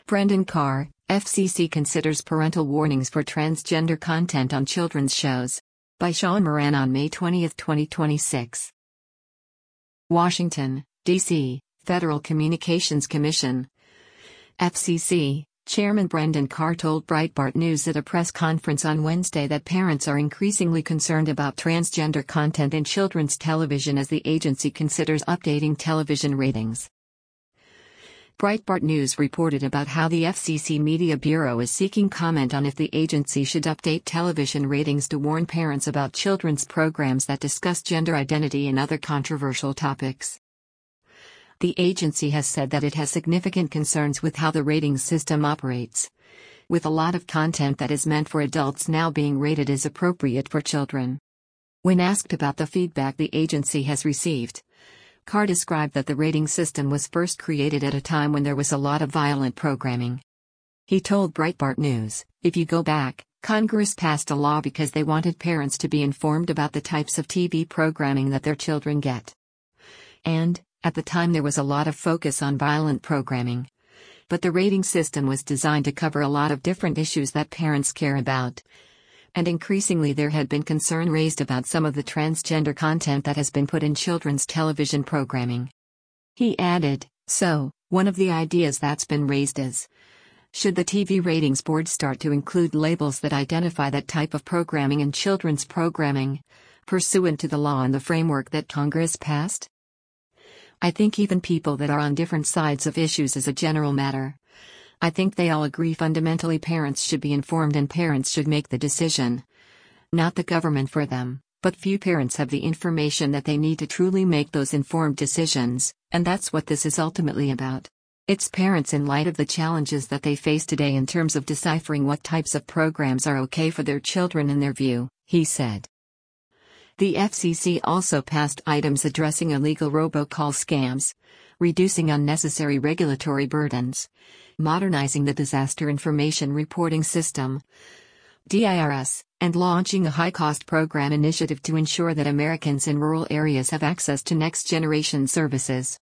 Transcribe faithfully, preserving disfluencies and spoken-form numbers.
Brendan Carr, F C C considers parental warnings for transgender content on children's shows. By Sean Moran on May twentieth, twenty twenty-six. Washington, D C, Federal Communications Commission. F C C Chairman Brendan Carr told Breitbart News at a press conference on Wednesday that parents are increasingly concerned about transgender content in children's television as the agency considers updating television ratings. Breitbart News reported about how the F C C Media Bureau is seeking comment on if the agency should update television ratings to warn parents about children's programs that discuss gender identity and other controversial topics. The agency has said that it has significant concerns with how the ratings system operates, with a lot of content that is meant for adults now being rated as appropriate for children. When asked about the feedback the agency has received, Carr described that the rating system was first created at a time when there was a lot of violent programming. He told Breitbart News, "If you go back, Congress passed a law because they wanted parents to be informed about the types of T V programming that their children get. And, at the time there was a lot of focus on violent programming. But the rating system was designed to cover a lot of different issues that parents care about. And increasingly there had been concern raised about some of the transgender content that has been put in children's television programming." He added, "So, one of the ideas that's been raised is, should the T V Ratings Board start to include labels that identify that type of programming in children's programming, pursuant to the law and the framework that Congress passed? I think even people that are on different sides of issues as a general matter. I think they all agree fundamentally parents should be informed and parents should make the decision. Not the government for them, but few parents have the information that they need to truly make those informed decisions, and that's what this is ultimately about. It's parents in light of the challenges that they face today in terms of deciphering what types of programs are okay for their children in their view," he said. The F C C also passed items addressing illegal robocall scams, reducing unnecessary regulatory burdens, modernizing the Disaster Information Reporting System, D I R S, and launching a high-cost program initiative to ensure that Americans in rural areas have access to next-generation services.